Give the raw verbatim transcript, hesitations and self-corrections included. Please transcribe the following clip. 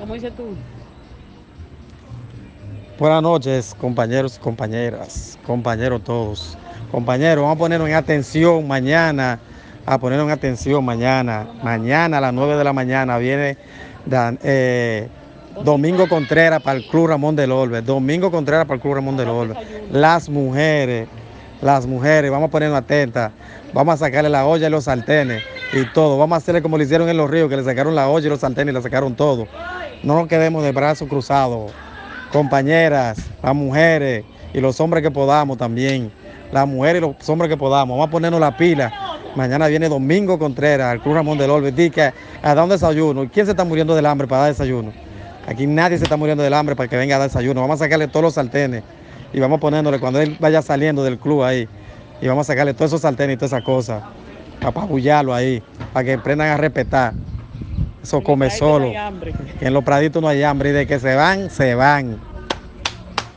¿Cómo dices tú? Buenas noches, compañeros y compañeras, compañeros todos. Compañeros, vamos a ponernos en atención mañana, a ponernos en atención mañana. Mañana a las nueve de la mañana viene Dan, eh, Domingo Contreras para el Club Ramón del Orbe. Domingo Contreras para el Club Ramón del Orbe. Las mujeres, las mujeres, vamos a ponernos atentas. Vamos a sacarle la olla y los sartenes y todo. Vamos a hacerle como le hicieron en Los Ríos, que le sacaron la olla y los sartenes y le sacaron todo. No nos quedemos de brazos cruzados. Compañeras, las mujeres y los hombres que podamos también, las mujeres y los hombres que podamos, vamos a ponernos la pila. Mañana viene Domingo Contreras al Club Ramón del Orbe, dice a dar un desayuno. ¿Y quién se está muriendo del hambre para dar desayuno? Aquí nadie se está muriendo del hambre para que venga a dar desayuno. Vamos a sacarle todos los sartenes y vamos poniéndole cuando él vaya saliendo del club ahí, y vamos a sacarle todos esos sartenes y todas esas cosas, para apabullarlo ahí, para que aprendan a respetar. Eso come solo. En los praditos no hay hambre y de que se van, se van.